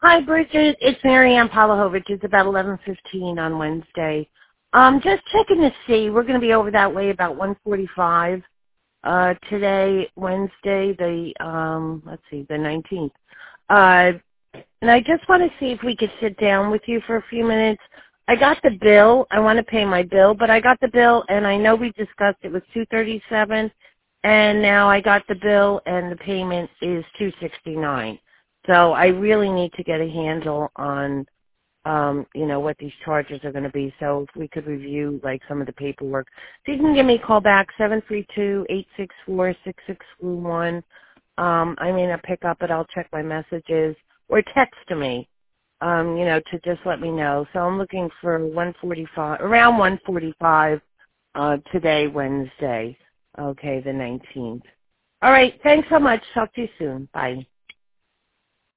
Hi, Bridget. It's Marianne Pavlovich. It's about 11:15 on Wednesday. Just checking to see. We're going to be over that way about 1:45 today, Wednesday, the 19th. And I just want to see if we could sit down with you for a few minutes. I got the bill. I want to pay my bill, but I got the bill, and I know we discussed it was $237, and now I got the bill, and the payment is $269. So I really need to get a handle on, what these charges are going to be. So if we could review, like, some of the paperwork. So you can give me a call back, 732-864-6641. I may not pick up, but I'll check my messages. Or text to me, to just let me know. So I'm looking for around 1:45 today, Wednesday. Okay, the 19th. All right, thanks so much. Talk to you soon. Bye.